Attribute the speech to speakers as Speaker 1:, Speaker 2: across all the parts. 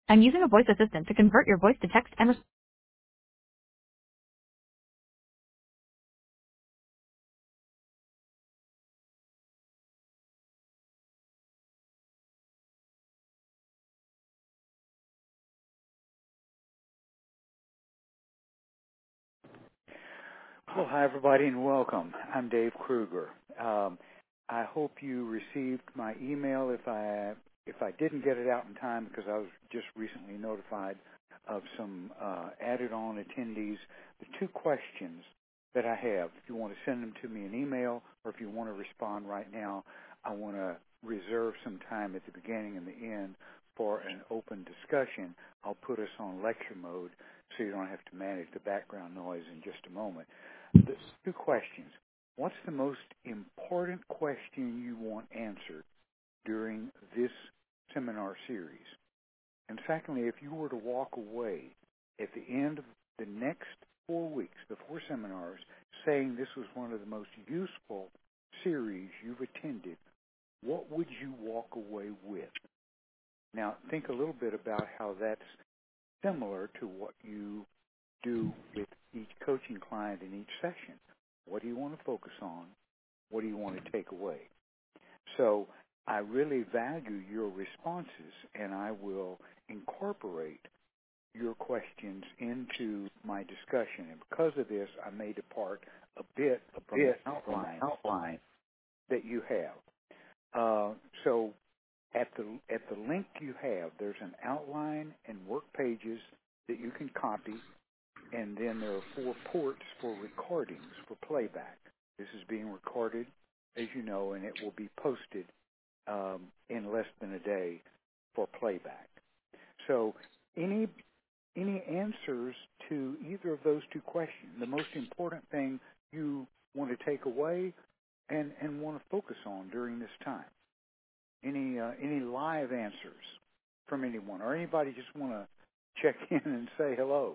Speaker 1: I'm using a voice assistant to convert your voice to text and
Speaker 2: Well, hi everybody, and welcome. I'm Dave Kruger. I hope you received my email. If I didn't get it out in time, because I was just recently notified of some added-on attendees, the two questions that I have, if you want to send them to me in email or if you want to respond right now, I want to reserve some time at the beginning and the end for an open discussion. I'll put us on lecture mode so you don't have to manage the background noise in just a moment. The two questions. What's the most important question you want answered during this seminar series? And secondly, if you were to walk away at the end of the next 4 weeks, the 4 seminars, saying this was one of the most useful series you've attended, what would you walk away with? Now, think a little bit about how that's similar to what you do with each coaching client in each session. What do you want to focus on? What do you want to take away? So I really value your responses, and I will incorporate your questions into my discussion. And because of this, I may depart a bit from the outline that you have. So at the link you have, there's an outline and work pages that you can copy. And then there are 4 ports for recordings, for playback. This is being recorded, as you know, and it will be posted in less than a day for playback. So any answers to either of those two questions, the most important thing you want to take away and want to focus on during this time? Any live answers from anyone, or anybody just want to check in and say hello?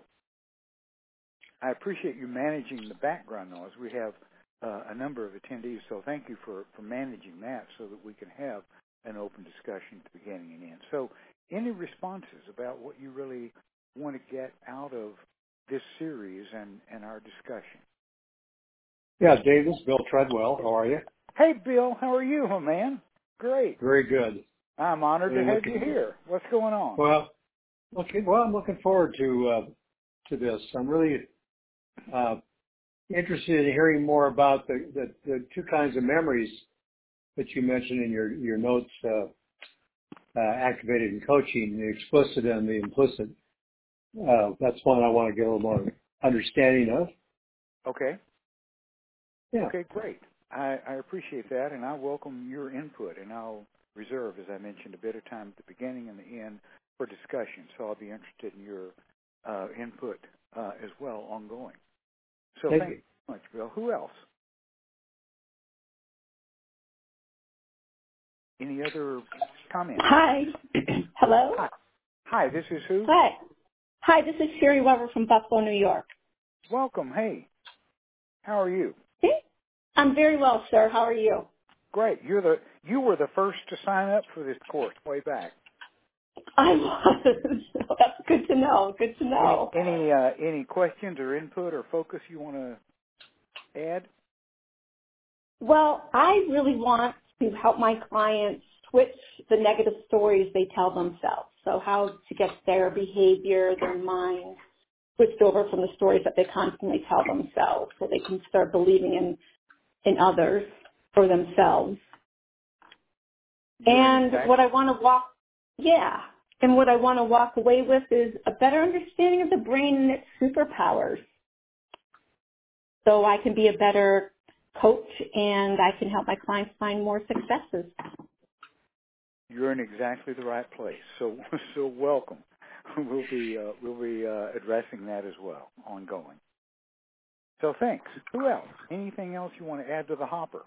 Speaker 2: I appreciate you managing the background noise. We have a number of attendees, so thank you for managing that so that we can have an open discussion at the beginning and end. So any responses about what you really want to get out of this series and our discussion?
Speaker 3: Yeah, Dave, this is Bill Treadwell. How are you?
Speaker 2: Hey, Bill. How are you, my man? Great.
Speaker 3: Very good.
Speaker 2: I'm honored to have you here. What's going on?
Speaker 3: Well, I'm looking forward to this. I'm really interested in hearing more about the two kinds of memories that you mentioned in your notes, activated in coaching, the explicit and the implicit. That's one I want to get a little more understanding of.
Speaker 2: Okay.
Speaker 3: Yeah.
Speaker 2: Okay, great. I appreciate that, and I welcome your input, and I'll reserve, as I mentioned, a bit of time at the beginning and the end for discussion. So I'll be interested in your input as well, ongoing. So thank you so much, Bill. Who else? Any other comments?
Speaker 4: Hi. Hello?
Speaker 2: Hi, this is who?
Speaker 4: Hi, this is Sherry Weber from Buffalo, New York.
Speaker 2: Welcome. Hey. How are you?
Speaker 4: I'm very well, sir. How are you?
Speaker 2: Great. You were the first to sign up for this course way back.
Speaker 4: I was. That's good to know. Good to know.
Speaker 2: Any questions or input or focus you want to add?
Speaker 4: Well, I really want to help my clients switch the negative stories they tell themselves. So how to get their behavior, their mind switched over from the stories that they constantly tell themselves, so they can start believing in others for themselves. And what I want to walk away with is a better understanding of the brain and its superpowers, so I can be a better coach and I can help my clients find more successes.
Speaker 2: You're in exactly the right place. So welcome. We'll be addressing that as well, ongoing. So thanks. Who else? Anything else you want to add to the hopper?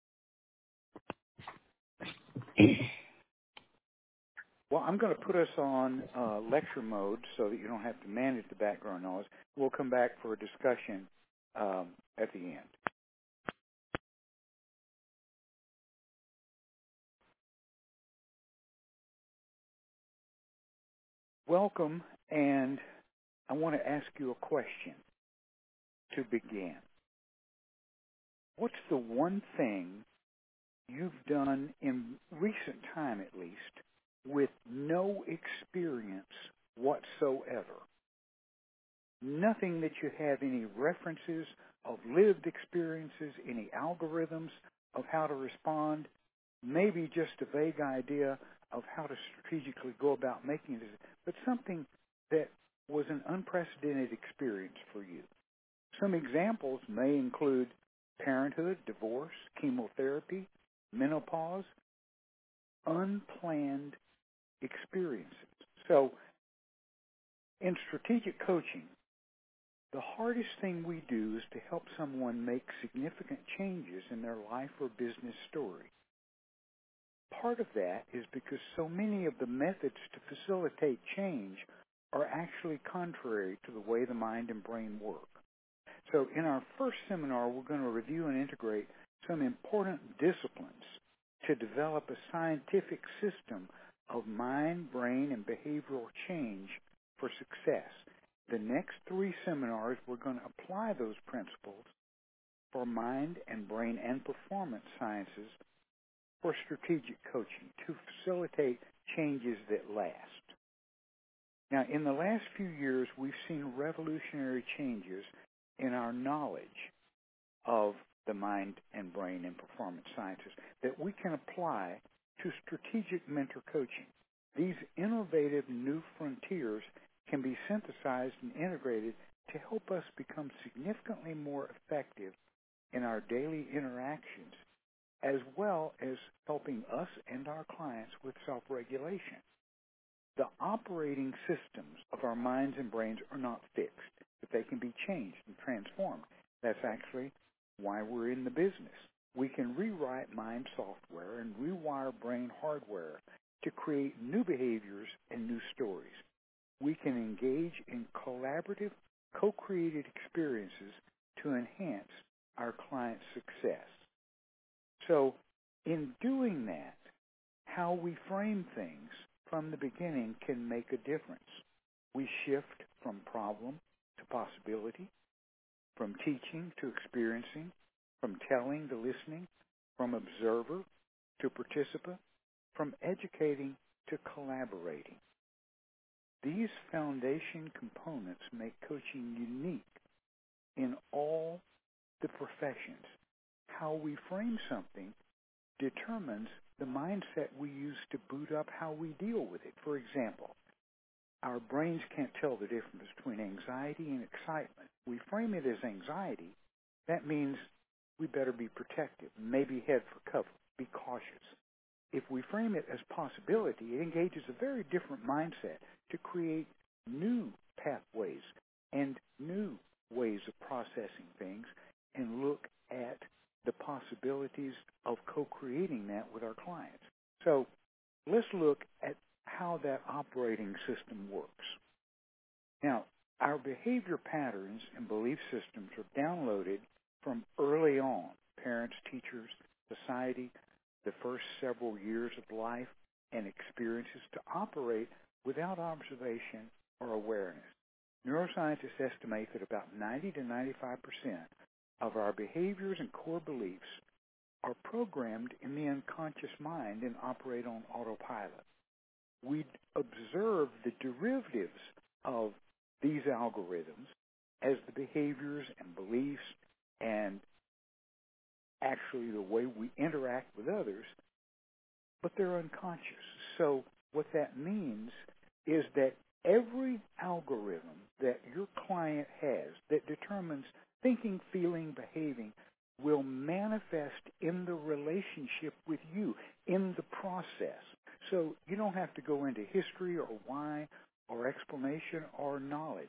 Speaker 2: Well, I'm going to put us on lecture mode so that you don't have to manage the background noise. We'll come back for a discussion at the end. Welcome, and I want to ask you a question to begin. What's the one thing you've done in recent time, at least, with no experience whatsoever? Nothing that you have any references of lived experiences, any algorithms of how to respond, maybe just a vague idea of how to strategically go about making it, but something that was an unprecedented experience for you. Some examples may include parenthood, divorce, chemotherapy, menopause, unplanned experiences. So in strategic coaching, the hardest thing we do is to help someone make significant changes in their life or business story. Part of that is because so many of the methods to facilitate change are actually contrary to the way the mind and brain work. So in our first seminar, we're going to review and integrate some important disciplines to develop a scientific system of mind, brain, and behavioral change for success. The next 3 seminars, we're going to apply those principles for mind and brain and performance sciences for strategic coaching to facilitate changes that last. Now, in the last few years, we've seen revolutionary changes in our knowledge of the mind and brain and performance sciences that we can apply to strategic mentor coaching. These innovative new frontiers can be synthesized and integrated to help us become significantly more effective in our daily interactions, as well as helping us and our clients with self-regulation. The operating systems of our minds and brains are not fixed, but they can be changed and transformed. That's actually why we're in the business. We can rewrite mind software and rewire brain hardware to create new behaviors and new stories. We can engage in collaborative, co-created experiences to enhance our client's success. So in doing that, how we frame things from the beginning can make a difference. We shift from problem to possibility, from teaching to experiencing, from telling to listening, from observer to participant, from educating to collaborating. These foundation components make coaching unique in all the professions. How we frame something determines the mindset we use to boot up how we deal with it. For example, our brains can't tell the difference between anxiety and excitement. We frame it as anxiety. That means we better be protective, maybe head for cover, be cautious. If we frame it as possibility, it engages a very different mindset to create new pathways and new ways of processing things and look at the possibilities of co-creating that with our clients. So let's look at how that operating system works. Now, our behavior patterns and belief systems are downloaded from early on, parents, teachers, society, the first several years of life and experiences to operate without observation or awareness. Neuroscientists estimate that about 90 to 95% of our behaviors and core beliefs are programmed in the unconscious mind and operate on autopilot. We observe the derivatives of these algorithms as the behaviors and beliefs and actually the way we interact with others, but they're unconscious. So what that means is that every algorithm that your client has that determines thinking, feeling, behaving will manifest in the relationship with you, in the process. So you don't have to go into history or why or explanation or knowledge.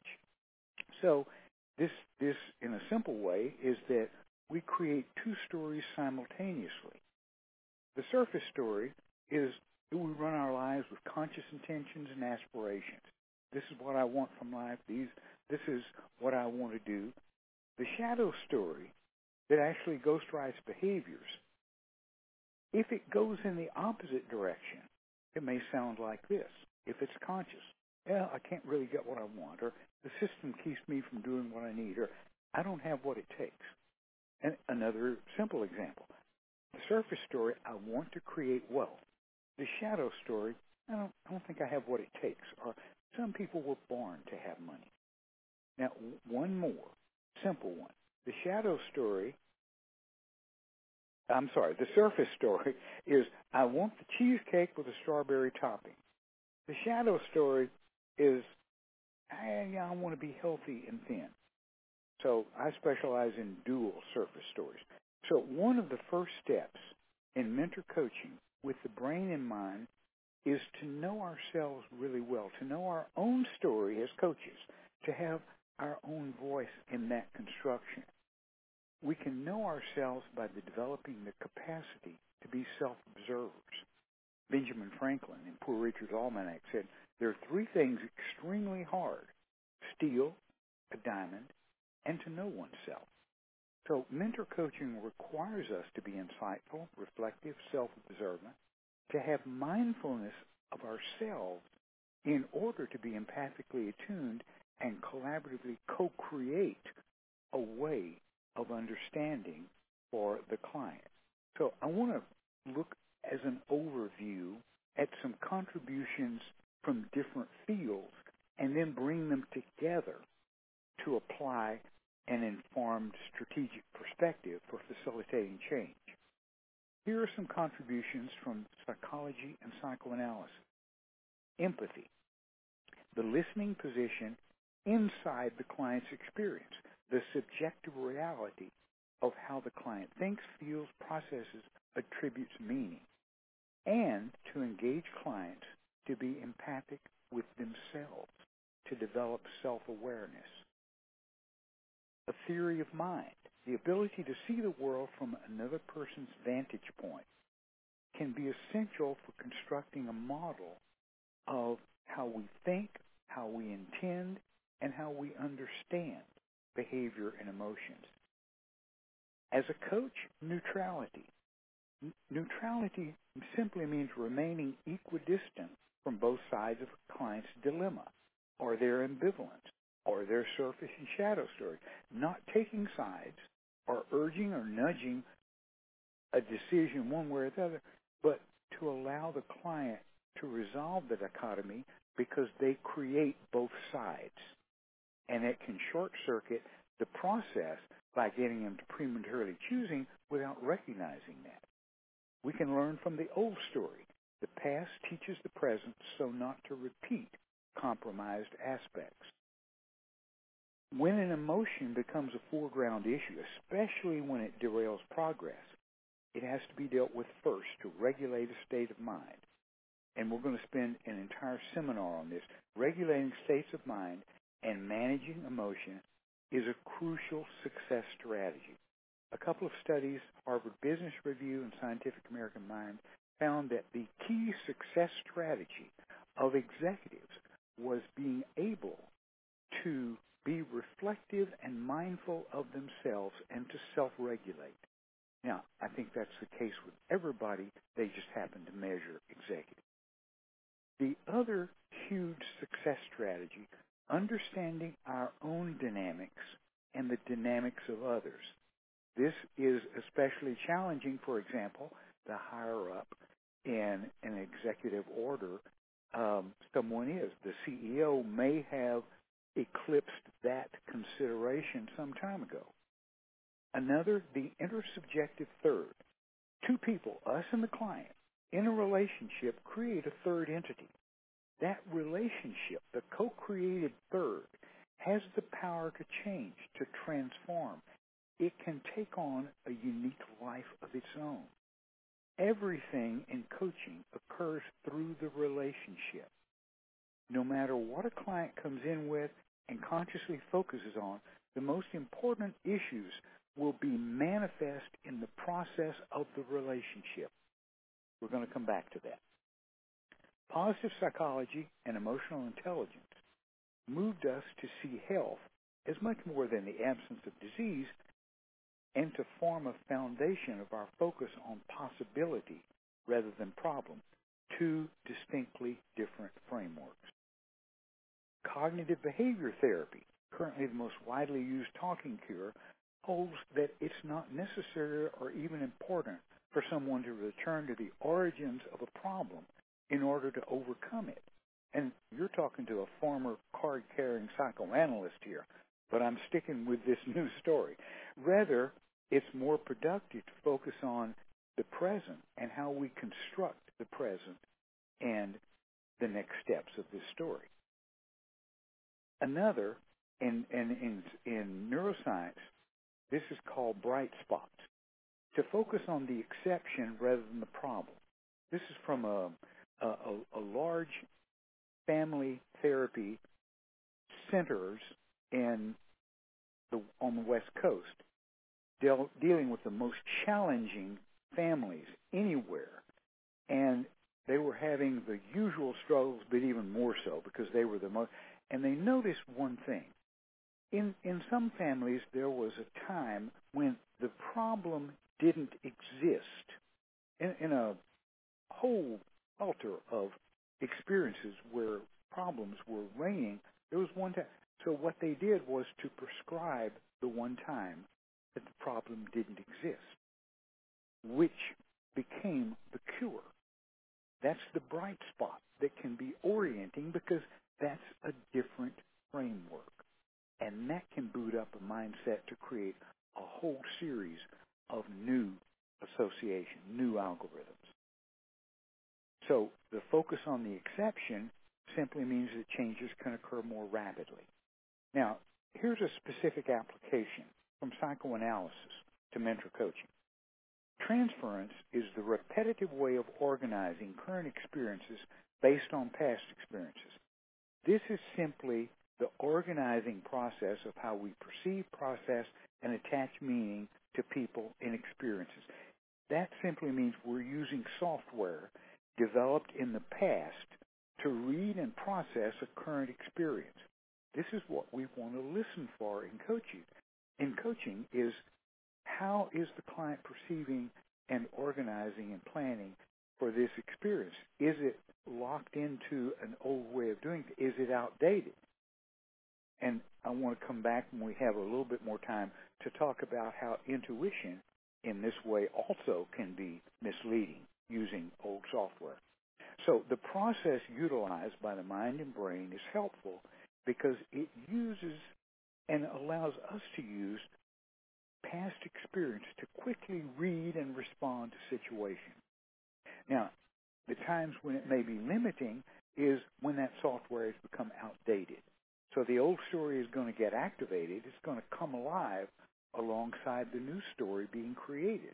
Speaker 2: So this in a simple way, is that we create 2 stories simultaneously. The surface story is that we run our lives with conscious intentions and aspirations. This is what I want from life. This is what I want to do. The shadow story that actually ghostwrites behaviors, if it goes in the opposite direction, it may sound like this, if it's conscious. well, I can't really get what I want, or the system keeps me from doing what I need, or I don't have what it takes. And another simple example, the surface story, I want to create wealth. The shadow story, I don't think I have what it takes, or some people were born to have money. Now, one more, simple one. The shadow story, the surface story is I want the cheesecake with a strawberry topping. The shadow story is I want to be healthy and thin. So I specialize in dual surface stories. So one of the first steps in mentor coaching with the brain in mind is to know ourselves really well, to know our own story as coaches, to have our own voice in that construction. We can know ourselves by developing the capacity to be self-observers. Benjamin Franklin in Poor Richard's Almanac said, there are three things extremely hard: steal a diamond and to know oneself. So mentor coaching requires us to be insightful, reflective, self-observant, to have mindfulness of ourselves in order to be empathically attuned and collaboratively co-create a way of understanding for the client. So I want to look as an overview at some contributions from different fields and then bring them together to apply an informed strategic perspective for facilitating change. Here are some contributions from psychology and psychoanalysis. Empathy, the listening position inside the client's experience, the subjective reality of how the client thinks, feels, processes, attributes meaning, and to engage clients to be empathic with themselves, to develop self-awareness. A theory of mind, the ability to see the world from another person's vantage point, can be essential for constructing a model of how we think, how we intend, and how we understand behavior and emotions. As a coach, neutrality. Neutrality simply means remaining equidistant from both sides of a client's dilemma, or their ambivalence, or their surface and shadow story, not taking sides or urging or nudging a decision one way or the other, but to allow the client to resolve the dichotomy because they create both sides. And it can short-circuit the process by getting them to prematurely choosing without recognizing that. We can learn from the old story. The past teaches the present so not to repeat compromised aspects. When an emotion becomes a foreground issue, especially when it derails progress, it has to be dealt with first to regulate a state of mind. And we're going to spend an entire seminar on this. Regulating states of mind and managing emotion is a crucial success strategy. A couple of studies, Harvard Business Review and Scientific American Mind, found that the key success strategy of executives was being able to be reflective and mindful of themselves and to self-regulate. Now, I think that's the case with everybody. They just happen to measure executives. The other huge success strategy, understanding our own dynamics and the dynamics of others. This is especially challenging, for example, the higher up in an executive order someone is. The CEO may have eclipsed that consideration some time ago. Another, the intersubjective third. Two people, us and the client, in a relationship create a third entity. That relationship, the co-created third, has the power to change, to transform. It can take on a unique life of its own. Everything in coaching occurs through the relationship. No matter what a client comes in with and consciously focuses on, the most important issues will be manifest in the process of the relationship. We're going to come back to that. Positive psychology and emotional intelligence moved us to see health as much more than the absence of disease and to form a foundation of our focus on possibility rather than problem, two distinctly different frameworks. Cognitive behavior therapy, currently the most widely used talking cure, holds that it's not necessary or even important for someone to return to the origins of a problem in order to overcome it. And you're talking to a former card-carrying psychoanalyst here, but I'm sticking with this new story. Rather, it's more productive to focus on the present and how we construct the present and the next steps of this story. Another, in neuroscience, this is called bright spots, to focus on the exception rather than the problem. This is from a large family therapy centers on the West Coast, dealing with the most challenging families anywhere. And they were having the usual struggles, but even more so because they were the most. And they noticed one thing. In some families, there was a time when the problem didn't exist. In a whole welter of experiences where problems were reigning, there was one time. So what they did was to prescribe the one time that the problem didn't exist, which became the cure. That's the bright spot that can be orienting because that's a different framework. And that can boot up a mindset to create a whole series of new association, new algorithms. So the focus on the exception simply means that changes can occur more rapidly. Now, here's a specific application from psychoanalysis to mentor coaching. Transference is the repetitive way of organizing current experiences based on past experiences. This is simply the organizing process of how we perceive, process, and attach meaning to people and experiences. That simply means we're using software developed in the past to read and process a current experience. This is what we want to listen for in coaching. In coaching is how is the client perceiving and organizing and planning for this experience? Is it locked into an old way of doing it? Is it outdated? And I want to come back when we have a little bit more time to talk about how intuition in this way also can be misleading using old software. So the process utilized by the mind and brain is helpful because it uses and allows us to use past experience to quickly read and respond to situations. Now, the times when it may be limiting is when that software has become outdated. So the old story is going to get activated. It's going to come alive alongside the new story being created.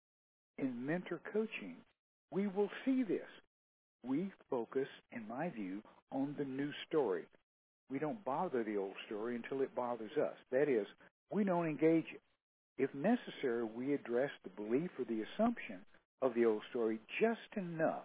Speaker 2: In mentor coaching, we will see this. We focus, in my view, on the new story. We don't bother the old story until it bothers us. That is, we don't engage it. If necessary, we address the belief or the assumption of the old story just enough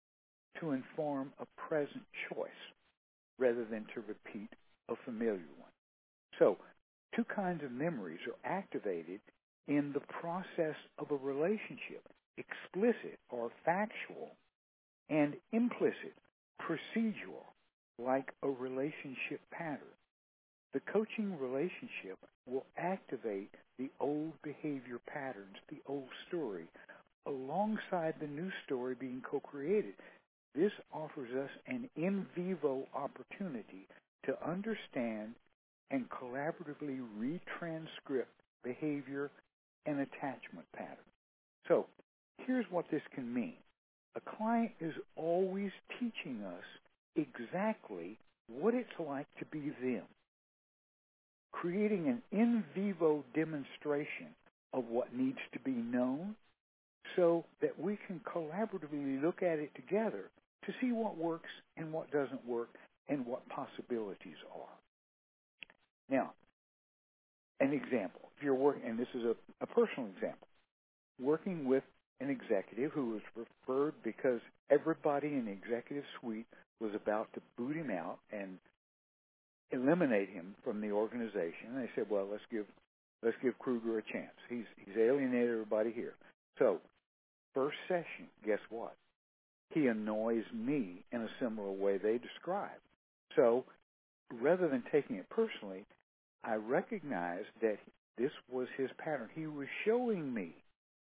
Speaker 2: to inform a present choice rather than to repeat a familiar one. So, two kinds of memories are activated in the process of a relationship, explicit or factual, and implicit, procedural, like a relationship pattern. The coaching relationship will activate the old behavior patterns, the old story, alongside the new story being co-created. This offers us an in vivo opportunity to understand and collaboratively retranscript behavior and attachment patterns. So, here's what this can mean. A client is always teaching us exactly what it's like to be them, creating an in vivo demonstration of what needs to be known so that we can collaboratively look at it together to see what works and what doesn't work and what possibilities are. Now, an example. If you're working, and this is a personal example, working with an executive who was referred because everybody in the executive suite was about to boot him out and eliminate him from the organization. And they said, well, let's give Kruger a chance. He's alienated everybody here. So, first session, guess what? He annoys me in a similar way they describe. So rather than taking it personally, I recognized that this was his pattern. He was showing me,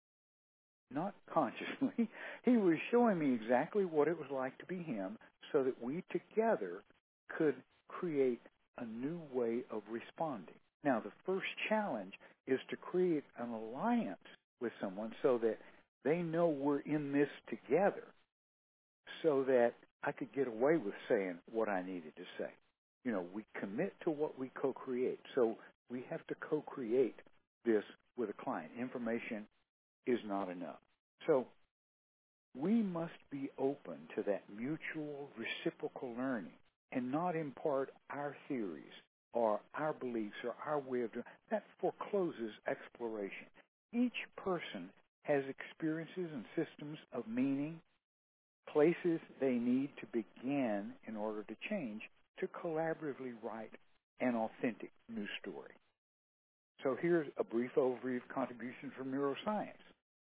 Speaker 2: not consciously, he was showing me exactly what it was like to be him so that we together could create a new way of responding. Now, the first challenge is to create an alliance with someone so that they know we're in this together, so that I could get away with saying what I needed to say. You know, we commit to what we co-create. So we have to co-create this with a client. Information is not enough. So we must be open to that mutual reciprocal learning and not impart our theories or our beliefs or our way of doing. That forecloses exploration. Each person has experiences and systems of meaning, places they need to begin in order to change to collaboratively write an authentic new story. So here's a brief overview of contributions from neuroscience.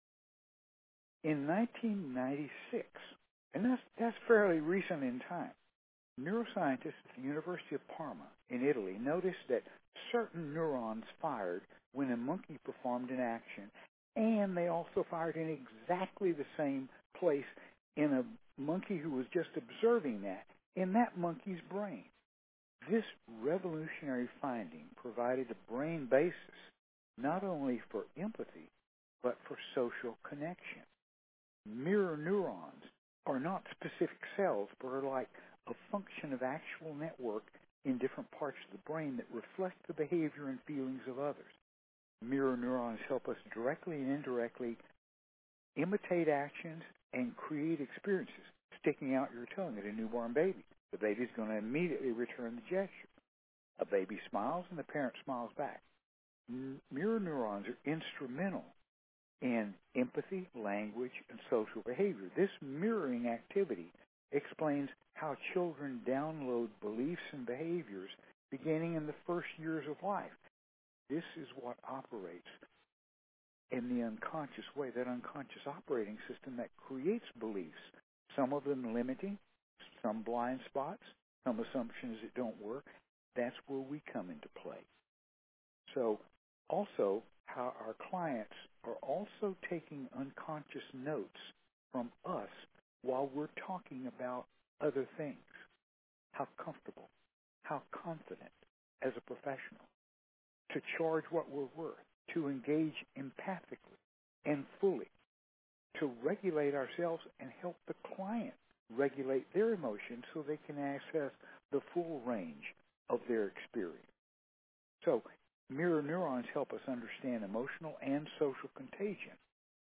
Speaker 2: In 1996, and that's fairly recent in time, neuroscientists at the University of Parma in Italy noticed that certain neurons fired when a monkey performed an action, and they also fired in exactly the same place in a monkey who was just observing that, in that monkey's brain. This revolutionary finding provided a brain basis not only for empathy, but for social connection. Mirror neurons are not specific cells, but are like a function of actual network in different parts of the brain that reflect the behavior and feelings of others. Mirror neurons help us directly and indirectly imitate actions and create experiences. Sticking out your tongue at a newborn baby. The baby's going to immediately return the gesture. A baby smiles and the parent smiles back. Mirror neurons are instrumental in empathy, language, and social behavior. This mirroring activity explains how children download beliefs and behaviors beginning in the first years of life. This is what operates in the unconscious way, that unconscious operating system that creates beliefs, some of them limiting, some blind spots, some assumptions that don't work. That's where we come into play. So also how our clients are also taking unconscious notes from us while we're talking about other things. How comfortable, how confident as a professional, to charge what we're worth, to engage empathically and fully, to regulate ourselves and help the client regulate their emotions so they can access the full range of their experience. So mirror neurons help us understand emotional and social contagion.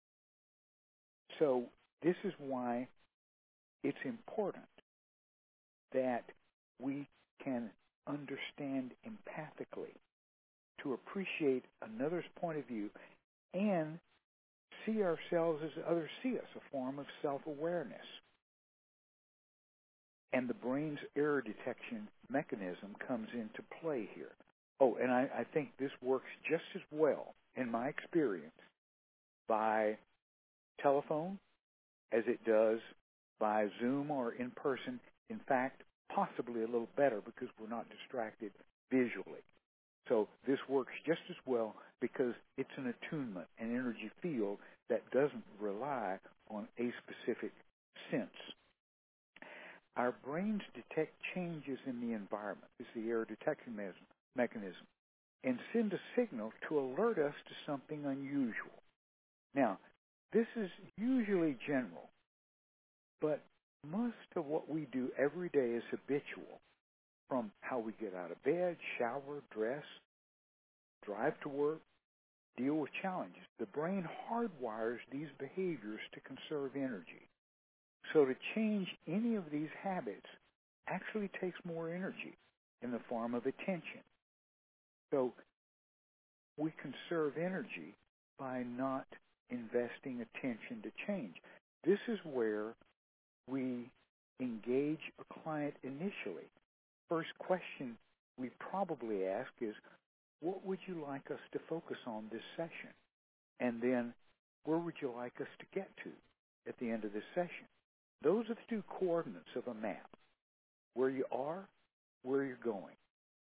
Speaker 2: So this is why it's important that we can understand empathically, to appreciate another's point of view and see ourselves as others see us, a form of self-awareness. And the brain's error detection mechanism comes into play here. Oh, and I think this works just as well, in my experience, by telephone as it does by Zoom or in person. In fact, possibly a little better because we're not distracted visually. So this works just as well because it's an attunement, an energy field that doesn't rely on a specific sense. Our brains detect changes in the environment, it's the error detection mechanism, and send a signal to alert us to something unusual. Now, this is usually general, but most of what we do every day is habitual, from how we get out of bed, shower, dress, drive to work, deal with challenges. The brain hardwires these behaviors to conserve energy. So to change any of these habits actually takes more energy in the form of attention. So we conserve energy by not investing attention to change. This is where we engage a client initially. First question we probably ask is, what would you like us to focus on this session? And then, where would you like us to get to at the end of this session? Those are the two coordinates of a map. Where you are, where you're going.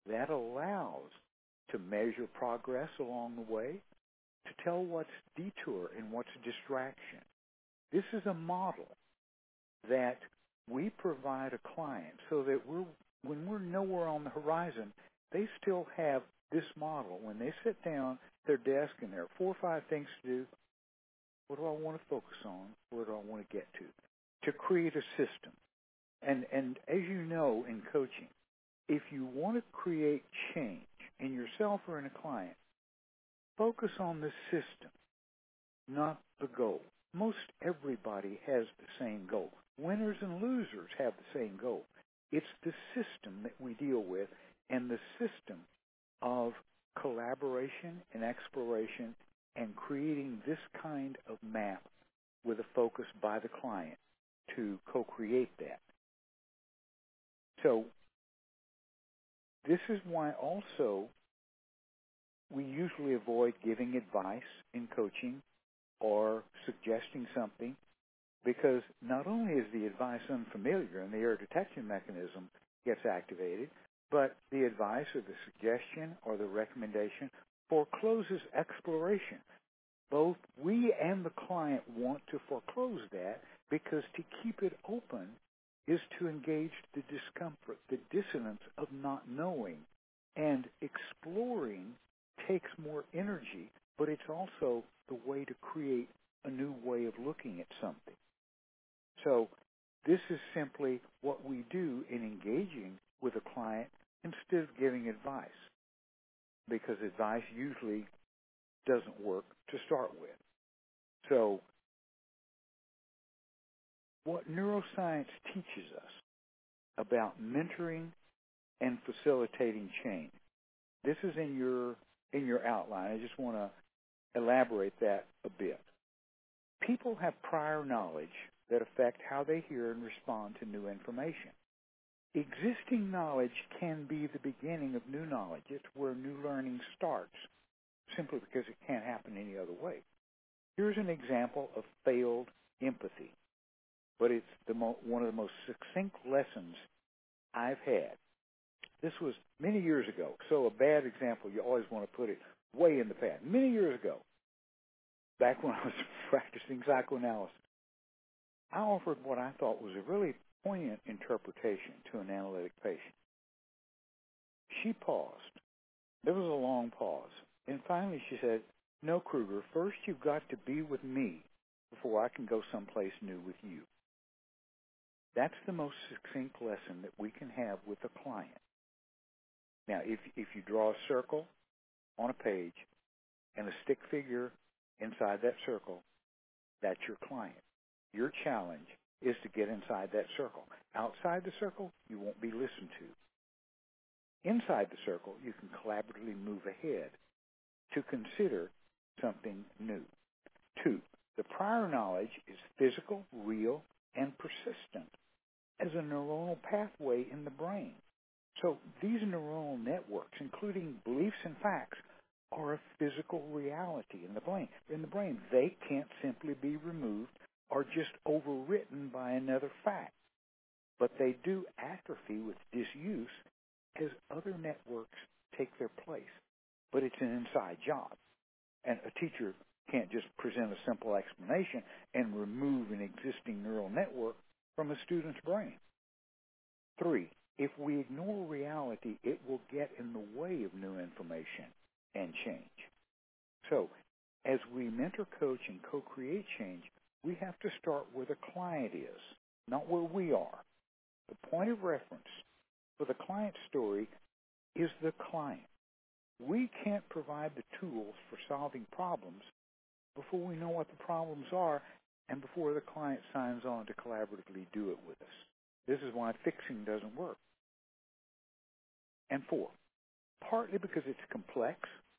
Speaker 2: That allows to measure progress along the way, to tell what's detour and what's distraction. This is a model that we provide a client so that when we're nowhere on the horizon, they still have this model. When they sit down at their desk and there are 4 or 5 things to do, what do I want to focus on? Where do I want to get to? To create a system. And as you know in coaching, if you want to create change in yourself or in a client, focus on the system, not the goal. Most everybody has the same goal. Winners and losers have the same goal. It's the system that we deal with, and the system of collaboration and exploration and creating this kind of map with a focus by the client to co-create that. So this is why also we usually avoid giving advice in coaching or suggesting something, because not only is the advice unfamiliar and the error detection mechanism gets activated, but the advice or the suggestion or the recommendation forecloses exploration. Both we and the client want to foreclose that, because to keep it open is to engage the discomfort, the dissonance of not knowing. And exploring takes more energy, but it's also the way to create a new way of looking at something. So this is simply what we do in engaging with a client instead of giving advice, because advice usually doesn't work to start with. So what neuroscience teaches us about mentoring and facilitating change, this is in your outline. I just want to elaborate that a bit. People have prior knowledge that affect how they hear and respond to new information. Existing knowledge can be the beginning of new knowledge. It's where new learning starts, simply because it can't happen any other way. Here's an example of failed empathy, but it's one of the most succinct lessons I've had. This was many years ago, so a bad example, you always want to put it way in the past. Many years ago, back when I was practicing psychoanalysis, I offered what I thought was a really poignant interpretation to an analytic patient. She paused. There was a long pause. And finally she said, "No, Kruger, first you've got to be with me before I can go someplace new with you." That's the most succinct lesson that we can have with a client. Now, if you draw a circle on a page and a stick figure inside that circle, that's your client. Your challenge is to get inside that circle. Outside the circle, you won't be listened to. Inside the circle, you can collaboratively move ahead to consider something new. 2, the prior knowledge is physical, real, and persistent as a neuronal pathway in the brain. So these neuronal networks, including beliefs and facts, are a physical reality in the brain. They can't simply be removed or just overwritten by another fact. But they do atrophy with disuse as other networks take their place. But it's an inside job. And a teacher can't just present a simple explanation and remove an existing neural network from a student's brain. 3, if we ignore reality, it will get in the way of new information and change. So, as we mentor, coach, and co-create change, we have to start where the client is, not where we are. The point of reference for the client story is the client. We can't provide the tools for solving problems before we know what the problems are and before the client signs on to collaboratively do it with us. This is why fixing doesn't work. And 4, partly because it's complex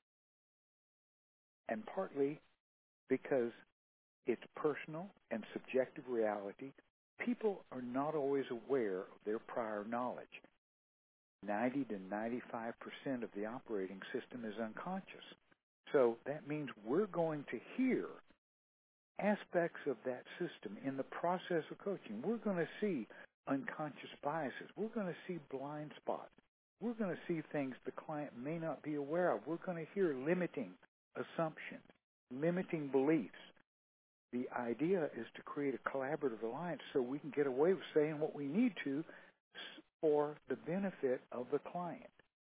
Speaker 2: and partly because it's personal and subjective reality, people are not always aware of their prior knowledge. 90 to 95% of the operating system is unconscious. So that means we're going to hear aspects of that system in the process of coaching. We're going to see unconscious biases. We're going to see blind spots. we're going to see things the client may not be aware of. We're going to hear limiting assumptions, limiting beliefs. The idea is to create a collaborative alliance so we can get away with saying what we need to for the benefit of the client.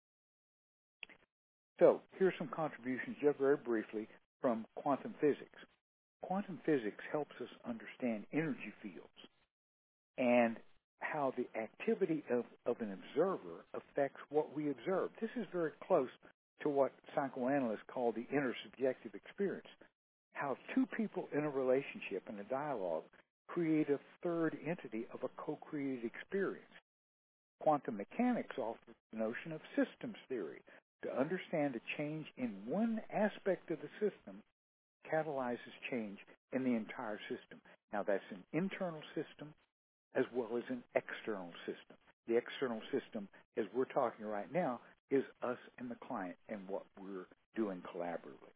Speaker 2: So here's some contributions, just very briefly, from quantum physics. Quantum physics helps us understand energy fields and how the activity of an observer affects what we observe. This is very close to what psychoanalysts call the intersubjective experience, how two people in a relationship, in a dialogue, create a third entity of a co-created experience. Quantum mechanics offers the notion of systems theory. To understand a change in one aspect of the system catalyzes change in the entire system. Now, that's an internal system as well as an external system. The external system, as we're talking right now, is us and the client and what we're doing collaboratively.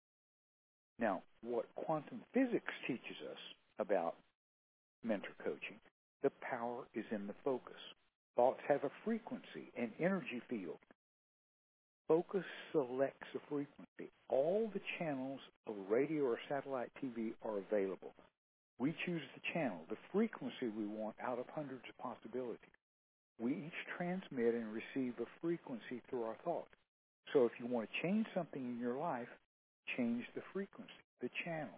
Speaker 2: Now, what quantum physics teaches us about mentor coaching, the power is in the focus. Thoughts have a frequency, an energy field. Focus selects a frequency. All the channels of radio or satellite TV are available. We choose the channel, the frequency we want out of hundreds of possibilities. We each transmit and receive a frequency through our thought. So if you want to change something in your life, change the frequency, the channel.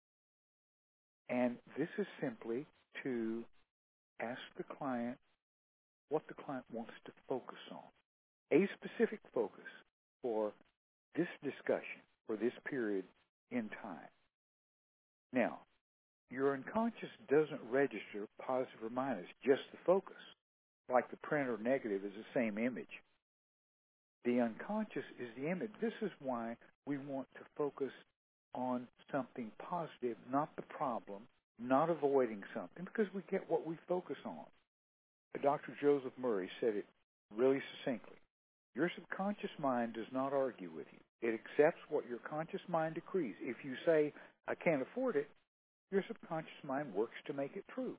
Speaker 2: And this is simply to ask the client what the client wants to focus on. A specific focus for this discussion, for this period in time. Now, your unconscious doesn't register positive or minus, just the focus. Like the print or negative is the same image. The unconscious is the image. This is why we want to focus on something positive, not the problem, not avoiding something, because we get what we focus on. Dr. Joseph Murray said it really succinctly. Your subconscious mind does not argue with you. It accepts what your conscious mind decrees. If you say, I can't afford it, your subconscious mind works to make it true.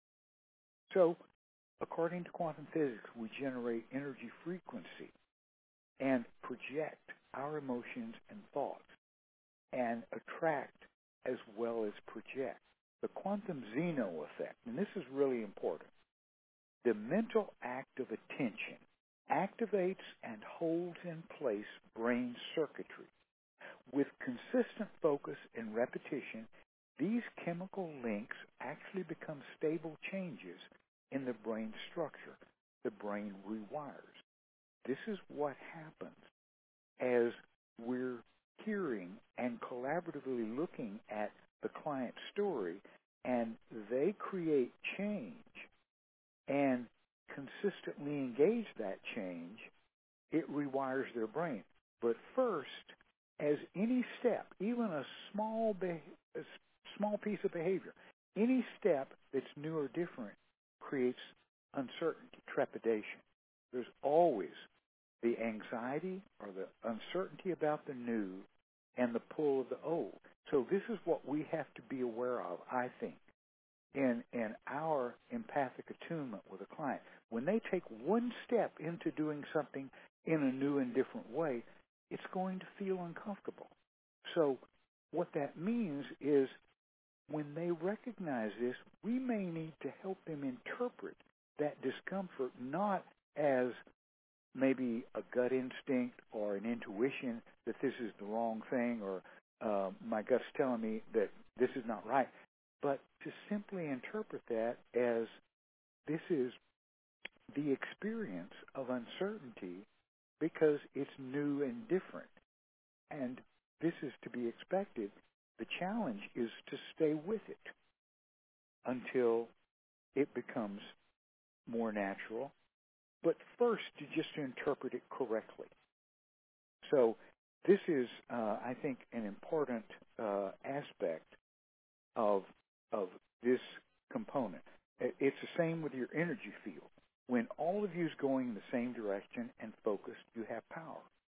Speaker 2: So, according to quantum physics, we generate energy frequency and project our emotions and thoughts and attract as well as project. The quantum Zeno effect, and this is really important. The mental act of attention activates and holds in place brain circuitry. With consistent focus and repetition, these chemical links actually become stable changes in the brain structure. The brain rewires. This is what happens as we're hearing and collaboratively looking at the client's story, and they create change and consistently engage that change. It rewires their brain. But first, as any step, even a small piece of behavior, any step that's new or different creates uncertainty, trepidation. There's always the anxiety or the uncertainty about the new and the pull of the old. So this is what we have to be aware of, I think, in our empathic attunement with a client. When they take one step into doing something in a new and different way, it's going to feel uncomfortable. So what that means is when they recognize this, we may need to help them interpret that discomfort not as maybe a gut instinct or an intuition that this is the wrong thing or my gut's telling me that this is not right, but to simply interpret that as this is the experience of uncertainty because it's new and different. And this is to be expected. The challenge is to stay with it until it becomes more natural, but first to interpret it correctly. So this is, I think, an important aspect of this component. It's the same with your energy field. When all of you is going in the same direction and focused, you have power.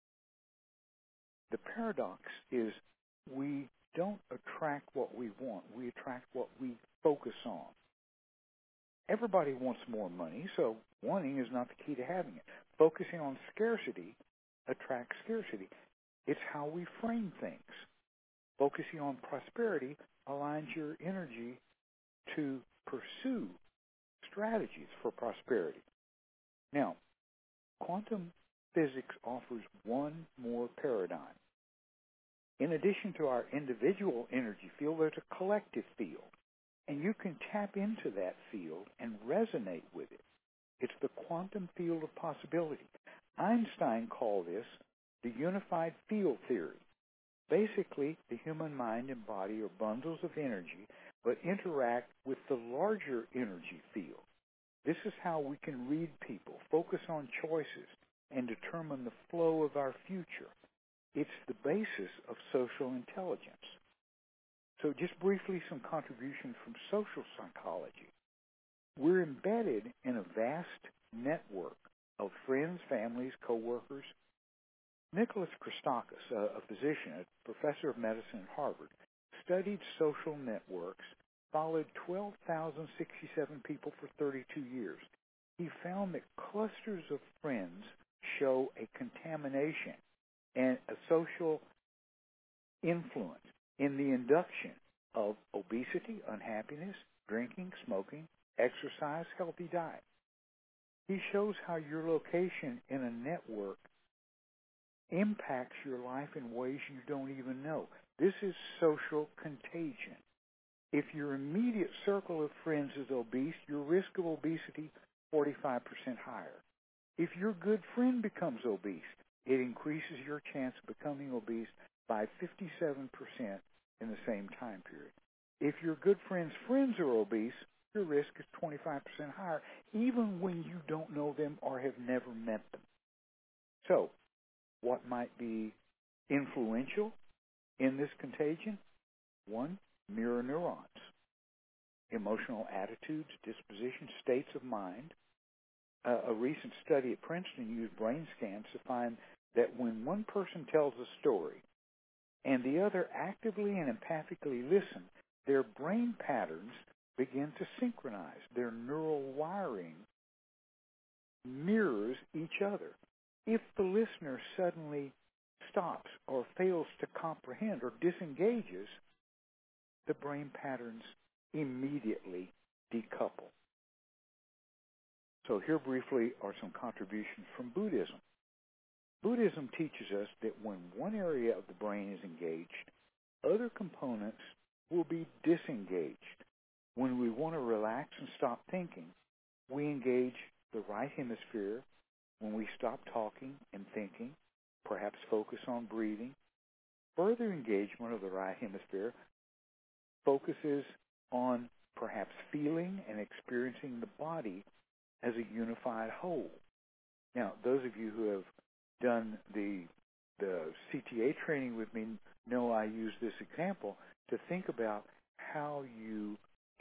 Speaker 2: The paradox is we don't attract what we want. We attract what we focus on. Everybody wants more money, so wanting is not the key to having it. Focusing on scarcity attracts scarcity. It's how we frame things. Focusing on prosperity aligns your energy to pursue strategies for prosperity. Now, quantum physics offers one more paradigm. In addition to our individual energy field, there's a collective field, and you can tap into that field and resonate with it. It's the quantum field of possibility. Einstein called this the unified field theory. Basically, the human mind and body are bundles of energy, but interact with the larger energy field. This is how we can read people, focus on choices, and determine the flow of our future. It's the basis of social intelligence. So just briefly, some contributions from social psychology. We're embedded in a vast network of friends, families, coworkers. Nicholas Christakis, a physician, a professor of medicine at Harvard, studied social networks, followed 12,067 people for 32 years. He found that clusters of friends show a contamination and a social influence in the induction of obesity, unhappiness, drinking, smoking, exercise, healthy diet. He shows how your location in a network impacts your life in ways you don't even know. This is social contagion. If your immediate circle of friends is obese, your risk of obesity 45% higher. If your good friend becomes obese, it increases your chance of becoming obese by 57% in the same time period. If your good friend's friends are obese, your risk is 25% higher, even when you don't know them or have never met them. So, what might be influential in this contagion? One, mirror neurons, emotional attitudes, dispositions, states of mind. A recent study at Princeton used brain scans to find that when one person tells a story and the other actively and empathically listen, their brain patterns begin to synchronize. Their neural wiring mirrors each other. If the listener suddenly stops or fails to comprehend or disengages, the brain patterns immediately decouple. So here briefly are some contributions from Buddhism. Buddhism teaches us that when one area of the brain is engaged, other components will be disengaged. When we want to relax and stop thinking, we engage the right hemisphere. When we stop talking and thinking, perhaps focus on breathing. Further engagement of the right hemisphere focuses on perhaps feeling and experiencing the body as a unified whole. Now, those of you who have done the CTA training with me know I use this example to think about how you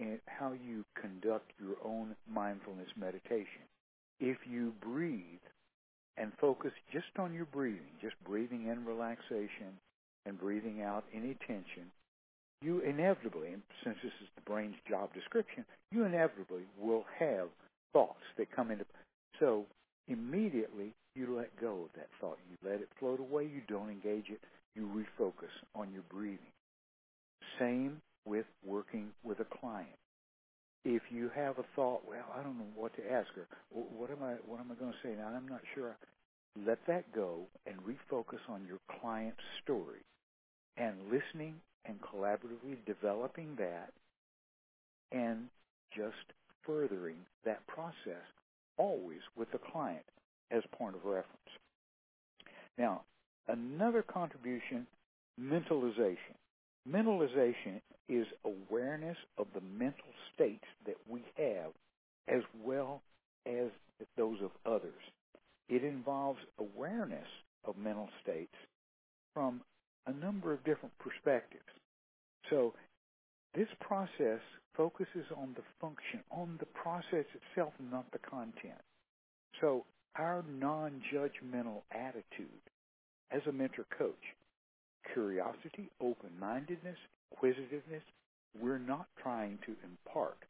Speaker 2: conduct your own mindfulness meditation. If you breathe and focus just on your breathing, just breathing in relaxation and breathing out any tension, you inevitably, and since this is the brain's job description, you inevitably will have thoughts that come into. So immediately you let go of that thought. You let it float away. You don't engage it. You refocus on your breathing. Same with working with a client. If you have a thought, well, I don't know what to ask her. What am I going to say now? I'm not sure. Let that go and refocus on your client's story and listening and collaboratively developing that and just furthering that process, always with the client as point of reference. Now, another contribution, mentalization. Mentalization is awareness of the mental states that we have as well as those of others. It involves awareness of mental states from a number of different perspectives. So this process focuses on the function, on the process itself, not the content. So our non-judgmental attitude as a mentor coach, curiosity, open-mindedness, inquisitiveness, we're not trying to impart.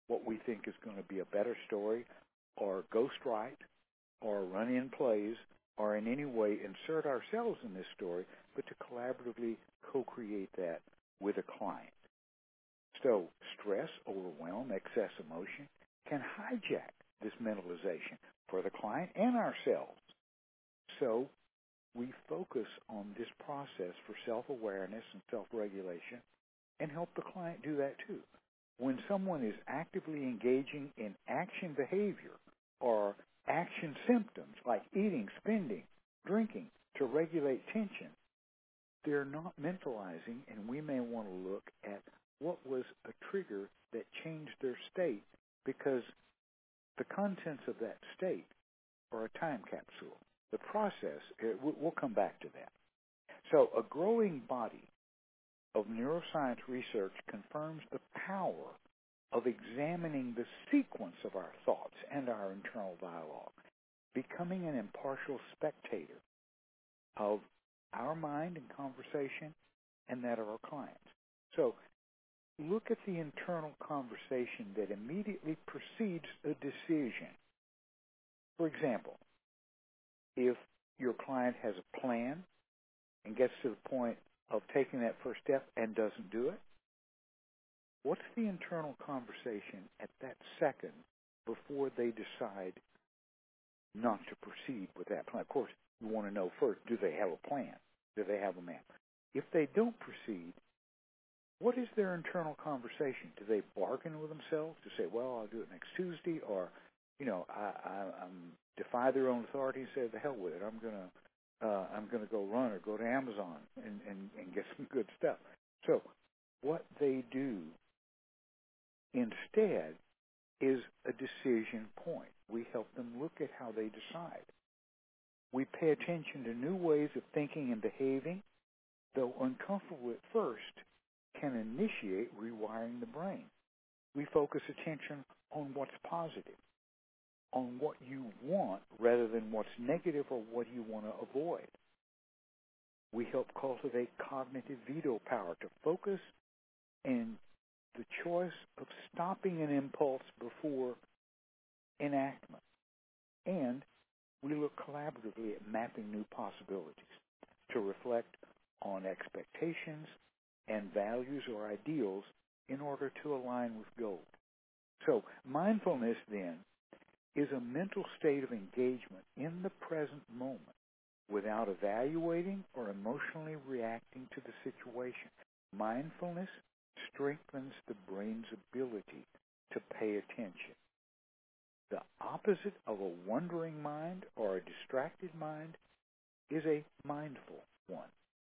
Speaker 2: what we think is going to be a better story, or ghostwrite, or run in plays, or in any way insert ourselves in this story, but to collaboratively co-create that with a client. So stress, overwhelm, excess emotion can hijack this mentalization for the client and ourselves. So we focus on this process for self-awareness and self-regulation and help the client do that too. When someone is actively engaging in action behavior or action symptoms like eating, spending, drinking to regulate tension, they're not mentalizing, and we may want to look at what was a trigger that changed their state, because the contents of that state are a time capsule. The process, we'll come back to that. So a growing body of neuroscience research confirms the power of examining the sequence of our thoughts and our internal dialogue, becoming an impartial spectator of our mind and conversation and that of our clients. So look at the internal conversation that immediately precedes a decision. For example, if your client has a plan and gets to the point of taking that first step and doesn't do it, what's the internal conversation at that second before they decide not to proceed with that plan? Of course, you want to know first, do they have a plan? Do they have a map? If they don't proceed, what is their internal conversation? Do they bargain with themselves to say, well, I'll do it next Tuesday, or, I'm defy their own authority and say, the hell with it, I'm gonna go run or go to Amazon and get some good stuff. So what they do instead is a decision point. We help them look at how they decide. We pay attention to new ways of thinking and behaving, though uncomfortable at first, can initiate rewiring the brain. We focus attention on what's positive, on what you want rather than what's negative or what you want to avoid. We help cultivate cognitive veto power to focus and the choice of stopping an impulse before enactment. And we look collaboratively at mapping new possibilities to reflect on expectations and values or ideals in order to align with goals. So mindfulness then is a mental state of engagement in the present moment without evaluating or emotionally reacting to the situation. Mindfulness strengthens the brain's ability to pay attention. The opposite of a wandering mind or a distracted mind is a mindful one,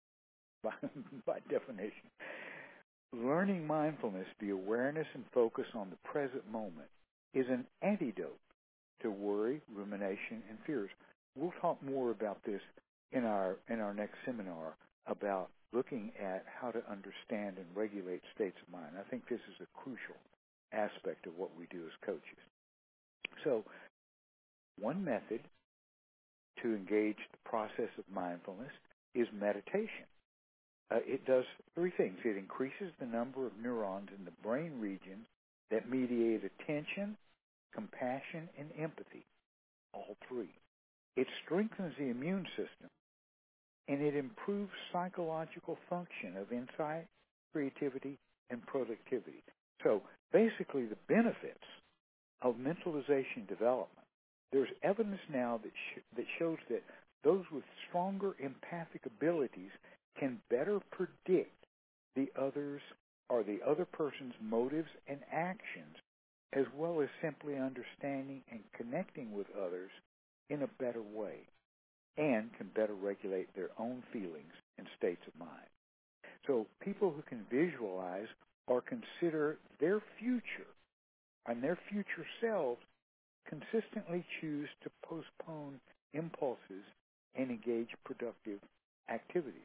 Speaker 2: by definition. Learning mindfulness, the awareness and focus on the present moment, is an antidote to worry, rumination, and fears. We'll talk more about this in our next seminar about looking at how to understand and regulate states of mind. I think this is a crucial aspect of what we do as coaches. So one method to engage the process of mindfulness is meditation. It does three things. It increases the number of neurons in the brain regions that mediate attention, compassion, and empathy, all three. It strengthens the immune system, and it improves psychological function of insight, creativity, and productivity. So basically the benefits of mentalization development, there's evidence now that shows that those with stronger empathic abilities can better predict the others or the other person's motives and actions, as well as simply understanding and connecting with others in a better way, and can better regulate their own feelings and states of mind. So people who can visualize or consider their future and their future selves consistently choose to postpone impulses and engage productive activities.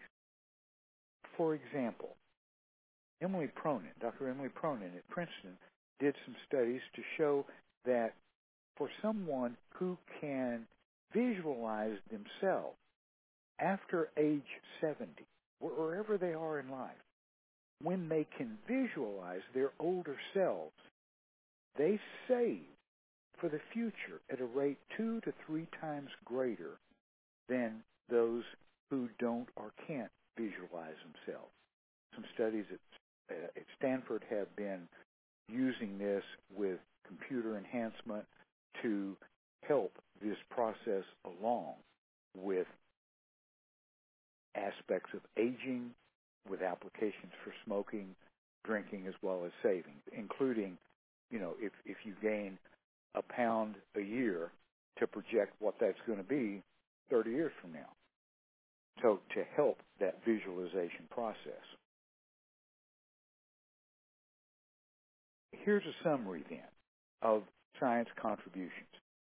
Speaker 2: For example, Dr. Emily Cronin at Princeton did some studies to show that for someone who can visualize themselves after age 70, wherever they are in life, when they can visualize their older selves, they save for the future at a rate 2 to 3 times greater than those who don't or can't visualize themselves. Some studies at Stanford have been using this with computer enhancement to help this process along with aspects of aging, with applications for smoking, drinking, as well as saving, including, if you gain a pound a year, to project what that's going to be 30 years from now. So to help that visualization process. Here's a summary then of science contributions.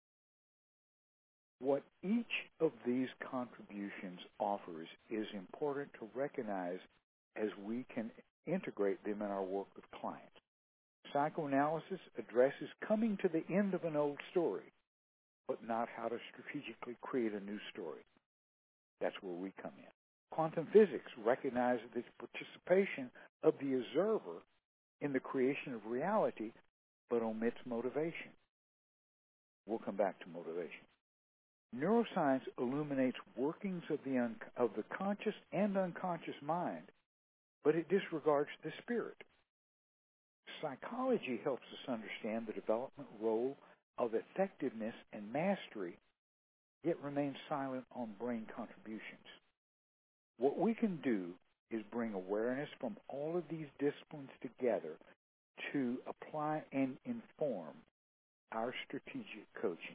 Speaker 2: What each of these contributions offers is important to recognize as we can integrate them in our work with clients. Psychoanalysis addresses coming to the end of an old story, but not how to strategically create a new story. That's where we come in. Quantum physics recognizes the participation of the observer in the creation of reality, but omits motivation. We'll come back to motivation. Neuroscience illuminates workings of the conscious and unconscious mind, but it disregards the spirit. Psychology helps us understand the development role of effectiveness and mastery, yet remains silent on brain contributions. What we can do is bring awareness from all of these disciplines together to apply and inform our strategic coaching.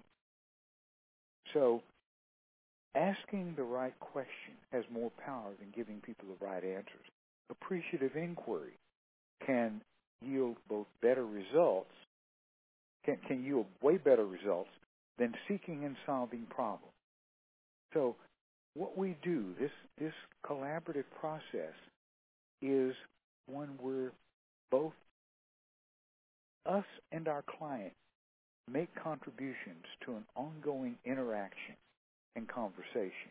Speaker 2: So, asking the right question has more power than giving people the right answers. Appreciative inquiry can yield both better results, can yield way better results than seeking and solving problems. So what we do, this collaborative process, is one where both us and our client make contributions to an ongoing interaction and conversation.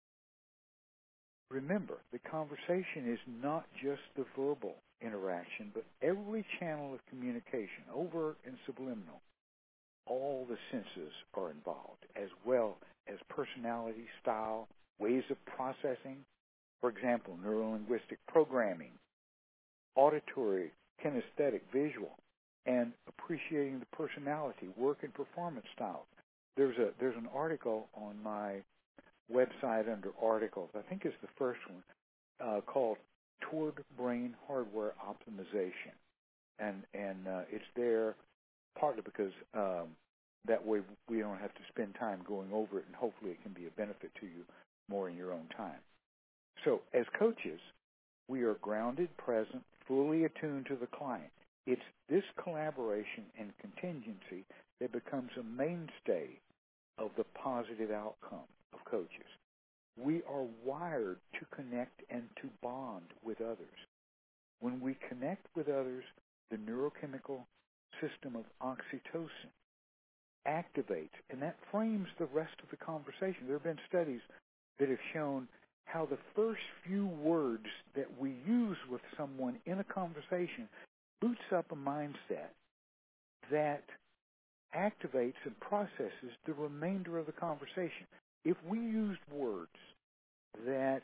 Speaker 2: Remember, the conversation is not just the verbal interaction, but every channel of communication, overt and subliminal. All the senses are involved, as well as personality, style, ways of processing. For example, neurolinguistic programming, auditory, kinesthetic, visual, and appreciating the personality, work and performance styles. There's an article on my website under articles, I think it's the first one, called Toward Brain Hardware Optimization. And it's there partly because that way we don't have to spend time going over it, and hopefully it can be a benefit to you more in your own time. So as coaches, we are grounded, present, fully attuned to the client. It's this collaboration and contingency that becomes a mainstay of the positive outcome of coaches. We are wired to connect and to bond with others. When we connect with others, the neurochemical system of oxytocin activates, and that frames the rest of the conversation. There have been studies that have shown how the first few words that we use with someone in a conversation boots up a mindset that activates and processes the remainder of the conversation. If we used words that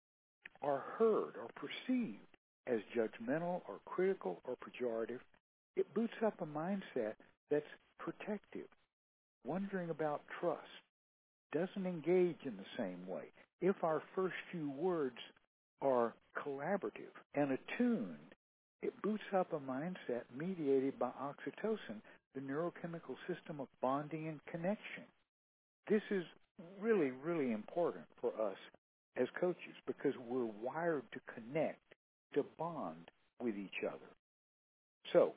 Speaker 2: are heard or perceived as judgmental or critical or pejorative, it boots up a mindset that's protective, wondering about trust, doesn't engage in the same way. If our first few words are collaborative and attuned, it boots up a mindset mediated by oxytocin, the neurochemical system of bonding and connection. This is really, really important for us as coaches because we're wired to connect, to bond with each other. So,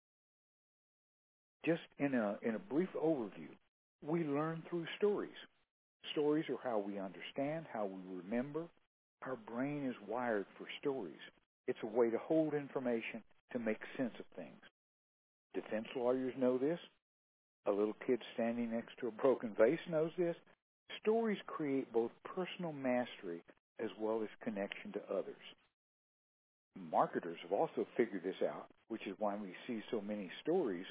Speaker 2: just in a brief overview, we learn through stories. Stories are how we understand, how we remember. Our brain is wired for stories. It's a way to hold information, to make sense of things. Defense lawyers know this. A little kid standing next to a broken vase knows this. Stories create both personal mastery as well as connection to others. Marketers have also figured this out, which is why we see so many stories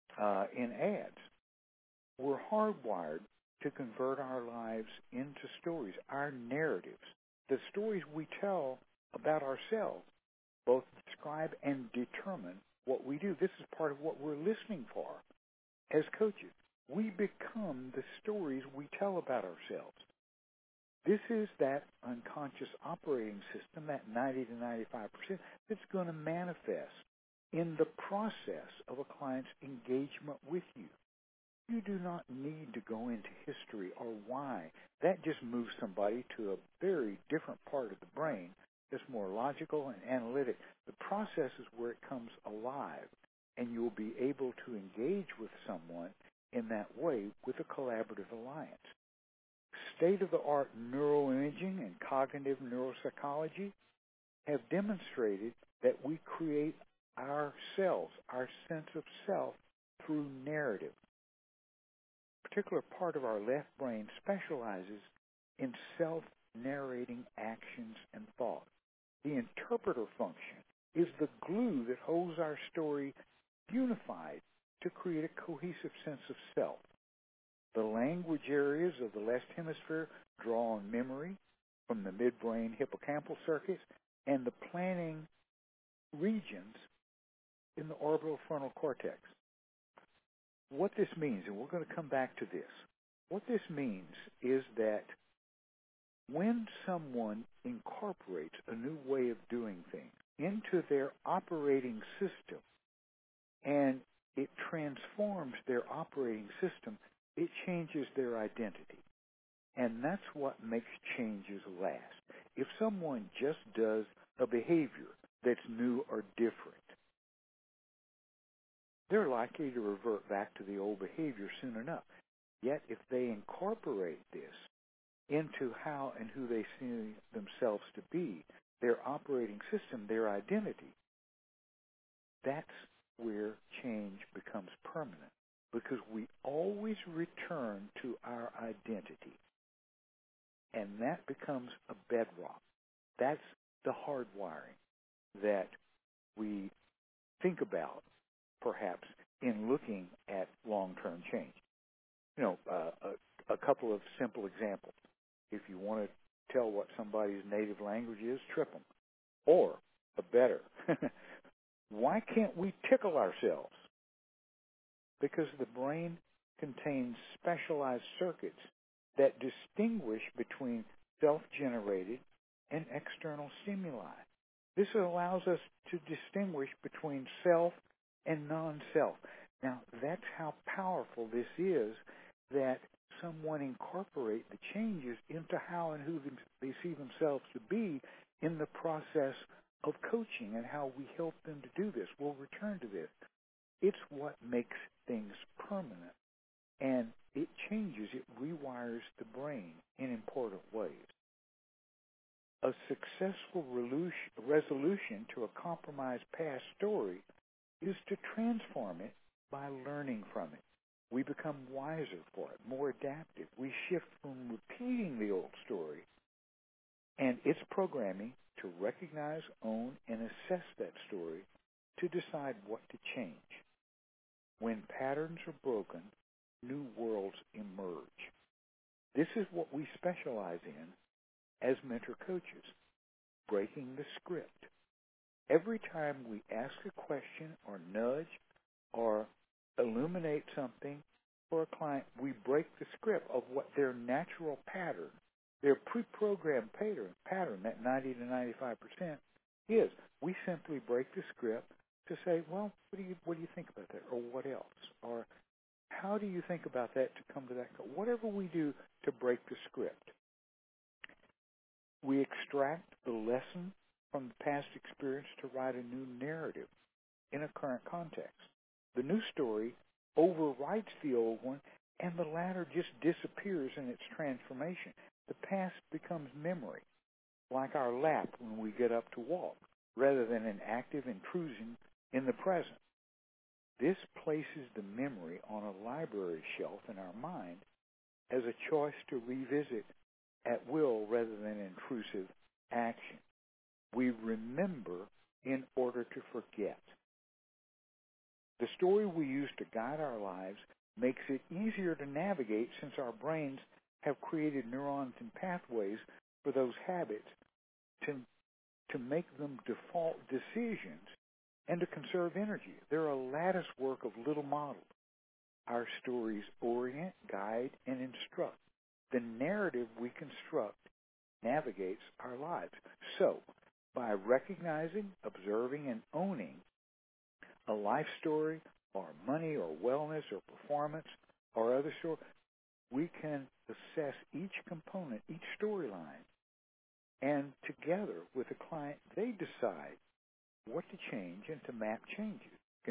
Speaker 2: in ads. We're hardwired to convert our lives into stories, our narratives, the stories we tell about ourselves, both describe and determine what we do. This is part of what we're listening for as coaches. We become the stories we tell about ourselves. This is that unconscious operating system, that 90 to 95%, that's going to manifest in the process of a client's engagement with you. You do not need to go into history or why. That just moves somebody to a very different part of the brain that's more logical and analytic. The process is where it comes alive, and you'll be able to engage with someone in that way with a collaborative alliance. State-of-the-art neuroimaging and cognitive neuropsychology have demonstrated that we create ourselves, our sense of self, through narrative. A particular part of our left brain specializes in self-narrating actions and thoughts. The interpreter function is the glue that holds our story unified to create a cohesive sense of self. The language areas of the left hemisphere draw on memory from the midbrain hippocampal circuits and the planning regions in the orbital frontal cortex. What this means, and we're going to come back to this, what this means is that when someone incorporates a new way of doing things into their operating system and it transforms their operating system, it changes their identity. And that's what makes changes last. If someone just does a behavior that's new or different, they're likely to revert back to the old behavior soon enough. Yet if they incorporate this into how and who they see themselves to be, their operating system, their identity, that's where change becomes permanent, because we always return to our identity. And that becomes a bedrock. That's the hardwiring that we think about, perhaps, in looking at long-term change. You know, a couple of simple examples. If you want to tell what somebody's native language is, trip them. Or, a better, why can't we tickle ourselves? Because the brain contains specialized circuits that distinguish between self-generated and external stimuli. This allows us to distinguish between self and non-self. Now, that's how powerful this is, that someone incorporate the changes into how and who they see themselves to be in the process of coaching and how we help them to do this. We'll return to this. It's what makes things permanent, and it changes, it rewires the brain in important ways. A successful resolution to a compromised past story is to transform it by learning from it. We become wiser for it, more adaptive. We shift from repeating the old story and its programming to recognize, own, and assess that story to decide what to change. When patterns are broken, new worlds emerge. This is what we specialize in as mentor coaches, breaking the script. Every time we ask a question or nudge or illuminate something for a client, we break the script of what their natural pattern, their pre-programmed pattern, that 90 to 95% is. We simply break the script to say, well, what do you think about that? Or what else? Or how do you think about that to come to that? Whatever we do to break the script. We extract the lesson from the past experience to write a new narrative in a current context. The new story overwrites the old one, and the latter just disappears in its transformation. The past becomes memory, like our lap when we get up to walk, rather than an active intrusion in the present. This places the memory on a library shelf in our mind as a choice to revisit at will rather than intrusive action. We remember in order to forget. The story we use to guide our lives makes it easier to navigate since our brains have created neurons and pathways for those habits to make them default decisions and to conserve energy. They're a lattice work of little models. Our stories orient, guide, and instruct. The narrative we construct navigates our lives. So, by recognizing, observing, and owning a life story or money or wellness or performance or other story, we can assess each component, each storyline, and together with the client, they decide what to change and to map changes.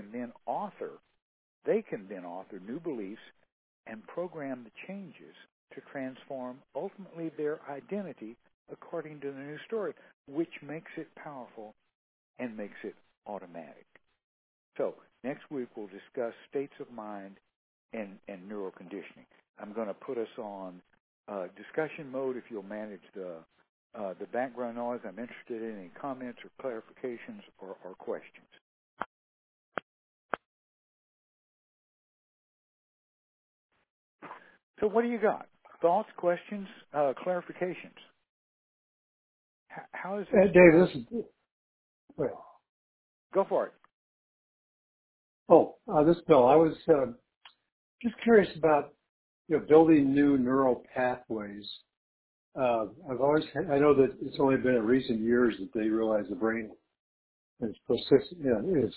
Speaker 2: They can then author new beliefs and program the changes to transform ultimately their identity according to the new story, which makes it powerful and makes it automatic. So next week we'll discuss states of mind and neuroconditioning. I'm going to put us on discussion mode if you'll manage the background noise. I'm interested in any comments or clarifications or questions. So what do you got? Thoughts, questions, clarifications? How is this?
Speaker 3: Dave, this is... Wait.
Speaker 2: Go for it.
Speaker 3: This is Bill. I was just curious about building new neural pathways. I know that it's only been in recent years that they realize the brain is persistent, is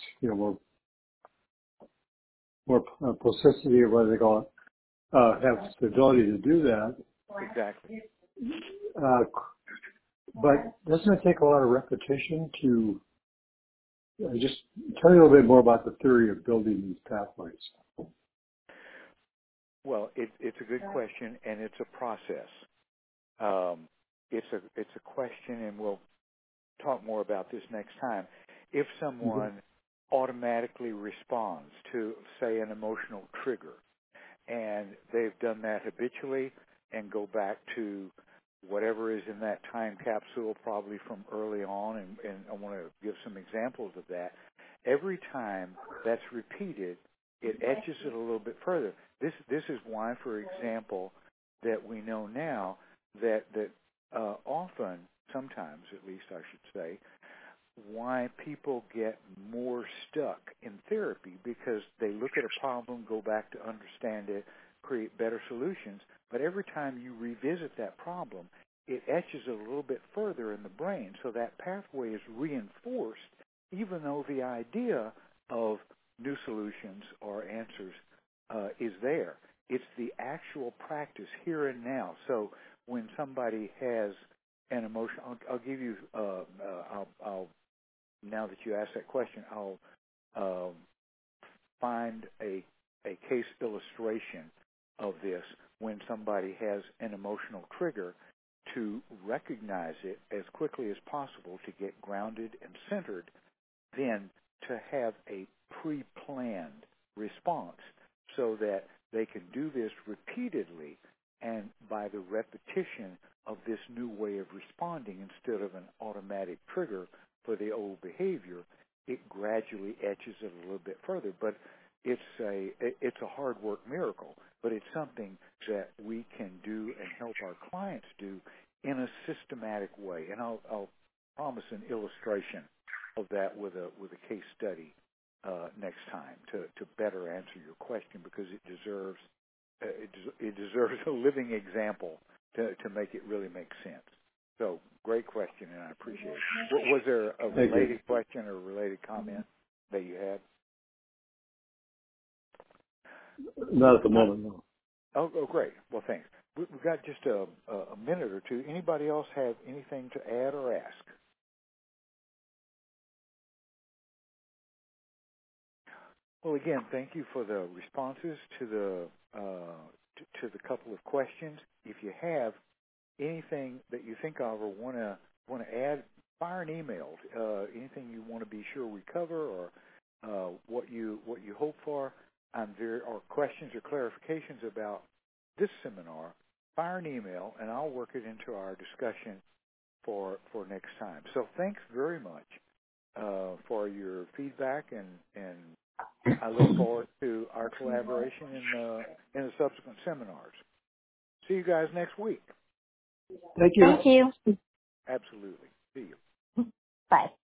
Speaker 3: more plasticity, or what do they call it, have the ability to do that.
Speaker 2: Exactly.
Speaker 3: But doesn't it take a lot of repetition to just tell me a little bit more about the theory of building these pathways?
Speaker 2: Well, it's a good question, and it's a process. It's a question, and we'll talk more about this next time. If someone automatically responds to, say, an emotional trigger, and they've done that habitually and go back to whatever is in that time capsule, probably from early on, and I want to give some examples of that. Every time that's repeated, it etches it a little bit further. This is why, for example, that we know now that often, sometimes at least I should say, why people get more stuck in therapy, because they look at a problem, go back to understand it, create better solutions, but every time you revisit that problem, it etches a little bit further in the brain, so that pathway is reinforced, even though the idea of new solutions or answers is there. It's the actual practice here and now. So when somebody has an emotion, I'll give you, I'll now that you asked that question, I'll find a case illustration of this when somebody has an emotional trigger, to recognize it as quickly as possible to get grounded and centered, then to have a pre-planned response so that they can do this repeatedly, and by the repetition of this new way of responding instead of an automatic trigger for the old behavior, it gradually etches it a little bit further. But it's a hard work miracle, but it's something that we can do and help our clients do in a systematic way. And I'll promise an illustration of that with a case study next time to better answer your question, because it deserves a living example to make it really make sense. So great question, and I appreciate it. Was there a related question or a related comment that you had?
Speaker 3: Not at the moment, no.
Speaker 2: Oh, great. Well, thanks. We've got just a minute or two. Anybody else have anything to add or ask? Well, again, thank you for the responses to the couple of questions. If you have anything that you think of or want to add, fire an email. Anything you want to be sure we cover, or what you hope for, or questions or clarifications about this seminar, fire an email, and I'll work it into our discussion for next time. So thanks very much for your feedback and I look forward to our collaboration in the subsequent seminars. See you guys next week.
Speaker 3: Thank you.
Speaker 1: Thank you.
Speaker 2: Absolutely. See you.
Speaker 1: Bye.